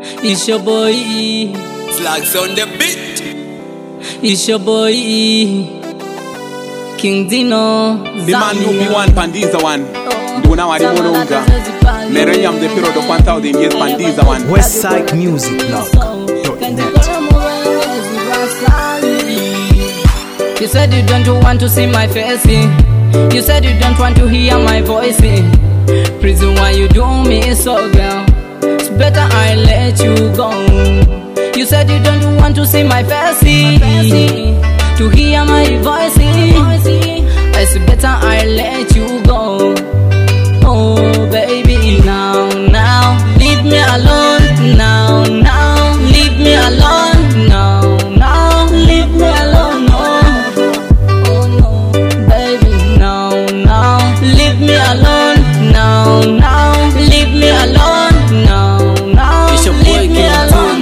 It's your boy. Slags on the beat. It's your boy. King Dino. The man who be one Pandiza one. Duna wari mononga. Merenyam the period of 1,000 years Pandiza one. WestsideMusicBlog.net. You said you don't want to see my face. You said you don't want to hear my voice. Prison, why you do me so, girl? It's better I let you go. You said you don't want to see my face, to hear my voice. It's better I let you go. Oh baby, now leave me alone. Now leave me alone. Now leave me alone. Oh no, baby, now leave me alone. Now leave me alone. Now It's your boy, leave me King alone.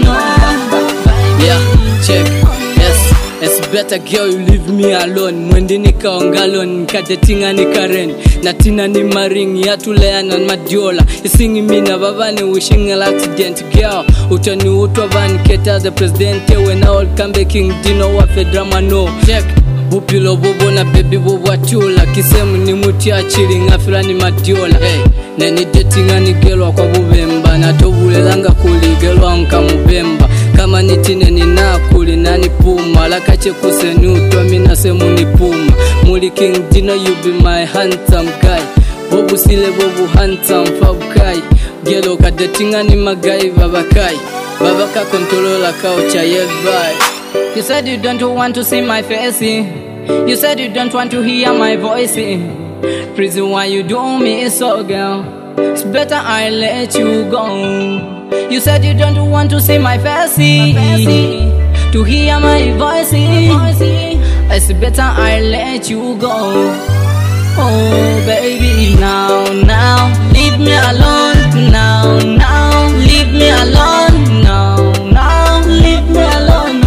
Yeah, check. Yes, it's better girl you leave me alone. Mwende nikaongalon, nikadetinga nikaren. Natina ni maring, yatuleana madiola. Isingi mina babani wishing an accident. Girl, utani utwa van keta the president. When all come back King Dino wa fedrama no. Check. Bupilo bobo na baby bobo atula. Kisemu ni muti achiri ngafila ni madiola. Hey, nani datinga ni gelwa kwa bubemba. Natobule langa kuli gelwa nka mubemba. Kama nitine ni nakuli nani puma. Lakache kuseni utwa mina semu ni puma. Muli King Dino you be my handsome guy. Bobu sile bobu handsome fabukai. Gelo kadetinga ni magai babakai. Babaka kontrola kaucha yelbai. You said you don't want to see my face. You said you don't want to hear my voice. Prison, why you do me so, girl? It's better I let you go. You said you don't want to see my face, to hear my voice. It's better I let you go. Oh baby, now leave me alone. Now leave me alone. Now leave me alone.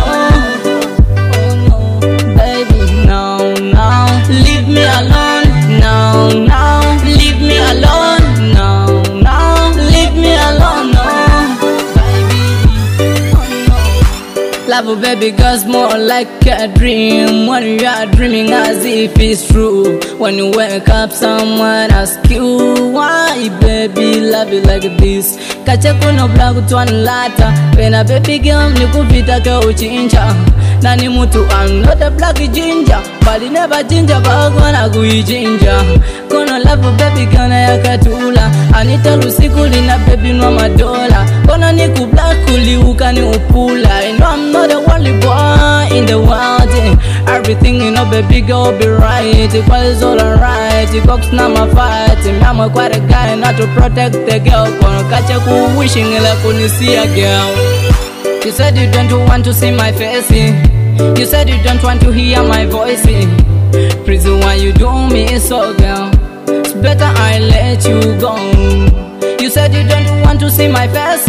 Oh no, baby, now leave me alone. Now leave me alone. Now leave me alone. Baby, oh no. Love baby girl's more like a dream. When you are dreaming as if it's true. When you wake up someone asks you why baby love you like this. Kache kuno black to lata. When a baby girl nikuvita ka uchincha. Nani mutu I'm not a black ginger. But he never ginger but gonna go ginger. Kono love baby kana yakatula. Anita lusikuli na baby no madola. Kono niku black kuli ukani upula. I know I'm not the only boy in the world. Everything you know baby girl be right. It was all alright. It cox na my fight. I'm quite a guy not to protect the girl. Kono kache ku wishing la kunisi a girl. You said you don't want to see my face. You said you don't want to hear my voice. Prison, why you do me so, girl? It's better I let you go. You said you don't want to see my face,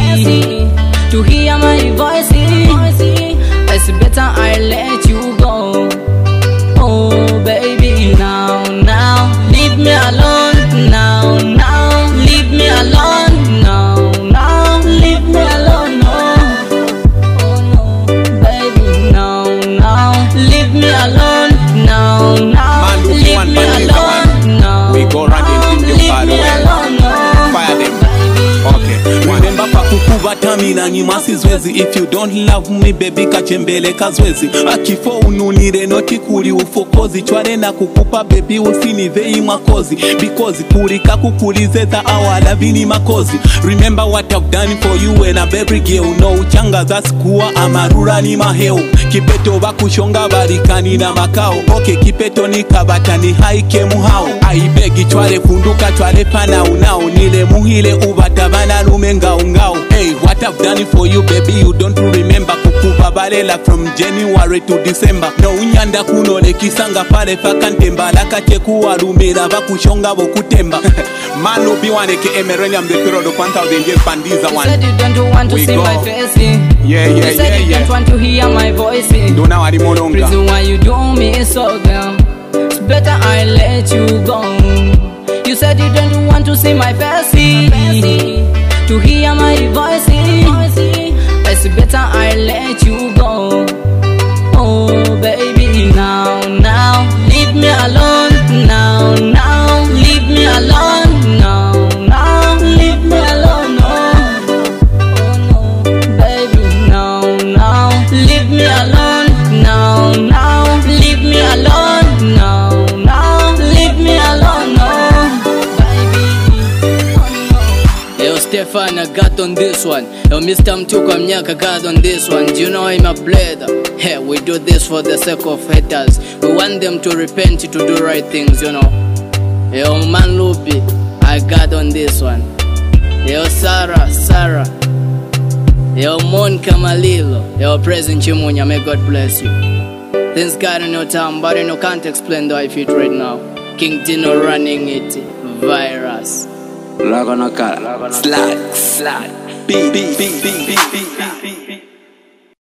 to hear my voice. It's better I let you go. Oh baby, now leave me alone. Now leave me alone. Now leave me alone. Leave me alone, now leave me alone, now We go round and leave them far away. Fire them. Okay. Remember pakukuba tamina nyuma sizwezi. If you don't love me baby kachembele kazwezi. Akifo ununire noti kuli ufokozi. Chware na kukupa baby usinivei makozi. Because kurika kukulizeta awala vini makozi. Remember what I've done for you and a baby girl. No uchanga za sikuwa amarura ni maheo. Kipeto bakushonga barikani na makao. Okay kipeto ni kabata ni haike muhao. Aibegi chware funduka chware pana unao. Nile muhile ubatabana lumenga ungao. Hey, what I've done for you baby you don't remember. Kukuva balela from January to December. No unyanda kunole kisanga pale fakantemba. Lakache kuwa lumera bakushonga bokutemba. Manu biwaneke emerenium the period of 1,000 years Pandiza one. You said you don't want to see my face. Yeah. You said you don't want to hear my voice. Duna wari mononga. Prison, why you do me so, girl? It's better I let you go. You said you don't want to see my face, to hear my voice. Stefan, I got on this one. Yo, Mr. Mtuka Mnyaka got on this one. Do you know I'm a brother? Hey, we do this for the sake of haters. We want them to repent, to do right things, you know. Yo, Man Lupi, I got on this one. Yo, Sarah. Yo, Mon Kamalilo. Yo, President Chimunya, may God bless you. Things got in your time, but I can't explain the way I feel right now. King Dino running it. Virus. Slack.